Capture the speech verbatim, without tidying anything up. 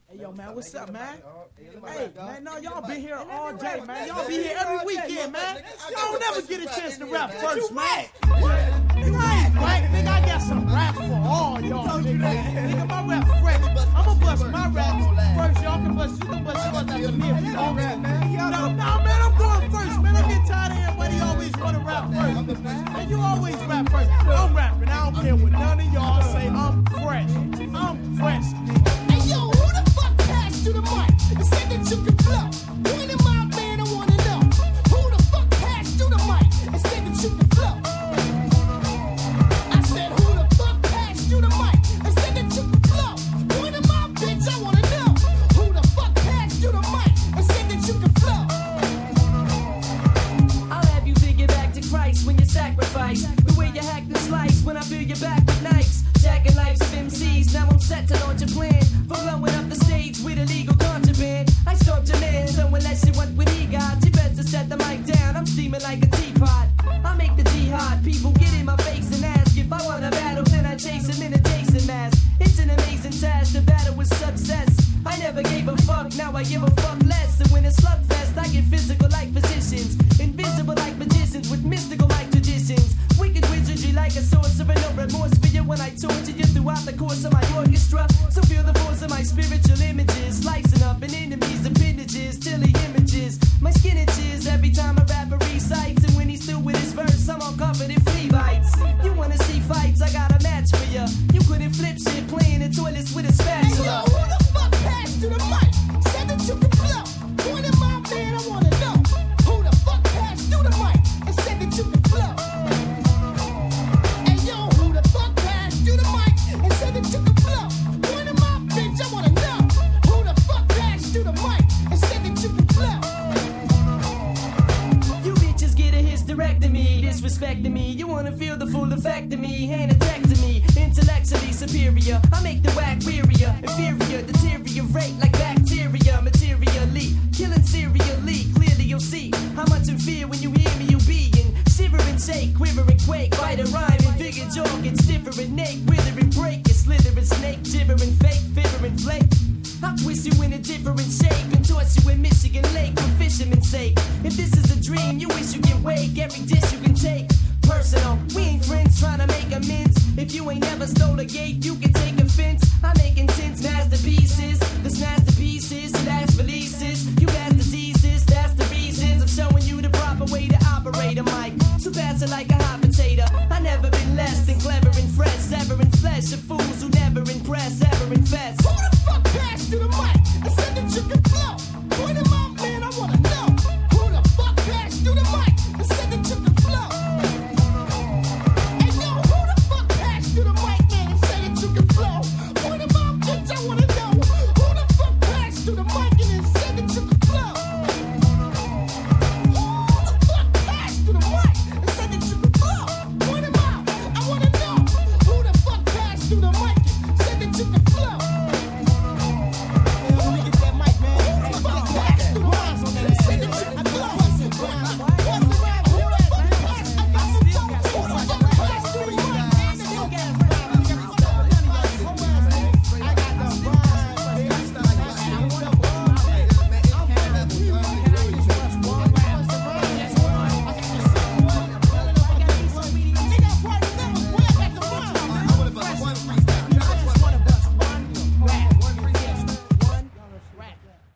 Hey, yo, man, what's up, man? Hey, man, no, y'all been here all day, man. Y'all be here every weekend, man. Y'all don't never get a chance to rap first, man. Nigga, I ain't whack. Nigga, I got some rap for all y'all, nigga. Nigga, my rap fresh. I'ma bust my raps first. Y'all can bust, you can bust yours after me if you want to, man. No, no, man, I'm going first, man. I'm getting tired of everybody always want to rap first. Man, you always rap first. I'm rapping. I don't care what none of y'all say. I'm fresh. I'm fresh, nigga. Hey, yo, who the fuck passed you the mic and said that you can flow? One of my man, I wanna know. Who the fuck passed you the mic and said that you can flow? I said, who the fuck passed you the mic and said that you can flow? One of my bitch, I wanna know. Who the fuck passed you the mic and said that you can flow? I'll have you figure back to Christ when you sacrifice. The way you hack and slice when I feel your back with knives. Jacking lives of M Cs, now I'm set to launch a plan. For blowing up the stage with illegal contraband. I stopped your man, so unless you want what he got, you better set the mic down, I'm steaming like a teapot. I make the jihad, people get in my face and ask if I want a battle, then I chase him in a Jason mask. It's an amazing task, the battle with success. I never gave a fuck, now I give a fuck less. And when it's slugfest, I get physical like physicians. Invisible like magicians with mystical like traditions. Wicked wizardry like a sorcerer, no remorse for you when I torture you throughout the course of my orchestra. So feel the force of my spiritual images, slicing up an enemy's appendages till he images. My skin itches every time a rapper recites, and when he's through with his verse, I'm all covered in flea bites. You wanna see fights? I got a match for ya. You couldn't flip shit playing in toilets with a spatula. Hey, yo, who the fuck passed you the mic? Said that you can flow. One of my man, I wanna know. Who the fuck passed you the mic and said that you can flow? Hey, yo, who the fuck passed you the mic and said that you can flow? One of my bitch, I wanna know. Who the fuck passed you the mic and said that you can flow? You bitches get a hysterectomy, disrespecting me. You wanna feel the full effect of me, hand attack to me. Intellectually superior, I make the whack wearier. Inferior, deteriorate like bacteria. Materially, killing serially. Clearly you'll see how much in fear when you hear me, you being shiver and shake, quiver and quake. Bite a rhyme and figure jaw gets stiffer and naked. Wither and break, you slither and snake. Gibber and fake, fiver and flake. I'll twist you in a different shape and toss you in Michigan Lake for fisherman's sake. If this is a dream, you wish you can wake. Every dish you can take personal. We ain't friends trying to make amends. If you ain't never stole a gate, you can take offense.